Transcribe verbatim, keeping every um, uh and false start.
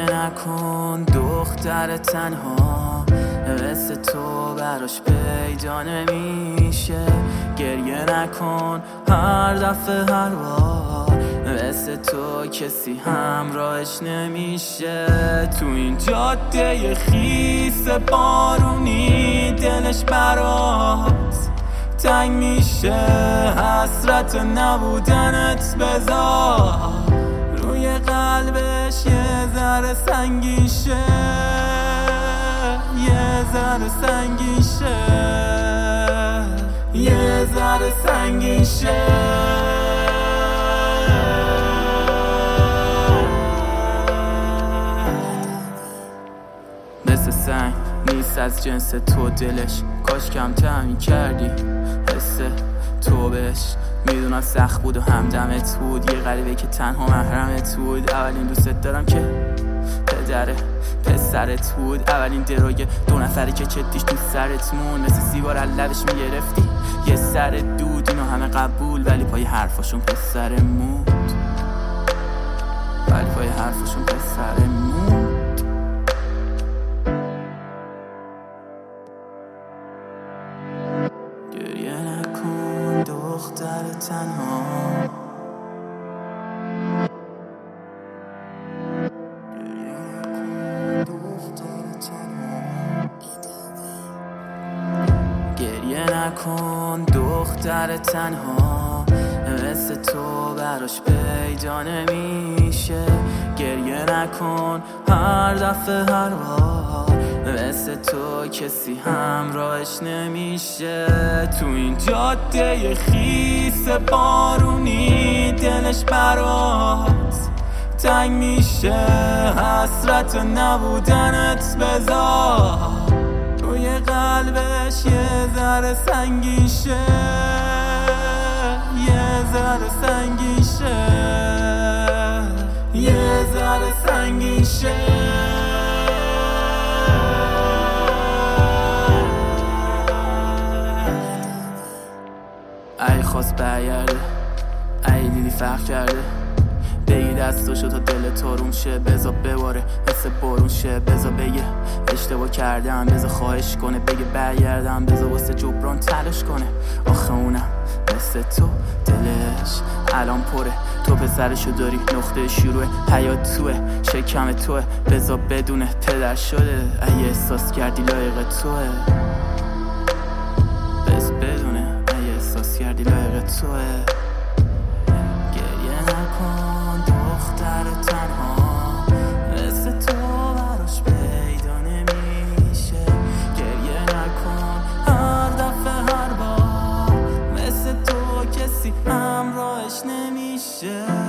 نکن دختر تنها، مثل تو براش پیدا نمیشه. گریه نکن هر دفعه هر بار، مثل تو کسی همراهش نمیشه. تو این جاده خیس بارونی دلش برات تنگ میشه. حسرت نبودنت بذار روی قلبش یه ذره سنگین شه، یه ذره سنگین شه، یه ذره سنگین شه. مثل سنگ نیست از جنس تو دلش، کاش کمتر میکردی حس تو بهش. میدونم سخت بود و همدمت بود، یه غریبه که تنها محرمت بود. اولین دوست دارم که پدر پسرت بود، اولین دروی دو نفری که چتیش تو سرت مون. مثل سیگار از لبش میگرفتی یه سر دود، اینو همه قبول ولی پای حرفاشون پسر مود، ولی پای حرفاشون پسر مود. گریه نکن دختر تنها، گریه نکن دختر تنها، مثل تو براش پیدا نمیشه. گریه نکن هر دفعه هر بار، مثل تو کسی همراهش نمیشه. تو این جاده خیس بارونی دلش برات تنگ میشه. حسرت نبودنت بذار روی قلبش یه ذره سنگین شه، یه ذره سنگین شه، یه ذره سنگین شه. ای خواست برگرده، ای دیدی فرق کرده، بگی دستاشو تا دل تارون شه. بزا بباره مثل بارون شه، بزا بگه اشتباه کردم، بزا خواهش کنه بگه برگردم، بزا واسه جبران تلاش کنه. آخه اونم مثل تو دلش الان پره، تو پسرشو داری نقطه شروع حیات توه، شکم توه. بزا بدونه پدر شده، ای احساس کردی لایق توه، بز بدونه ای احساس کردی لایق توه. گریه نکن دختر تنها، مثل تو براش پیدا نمیشه. گریه نکن هر دفعه هر بار، مثل تو کسی همراهش نمیشه.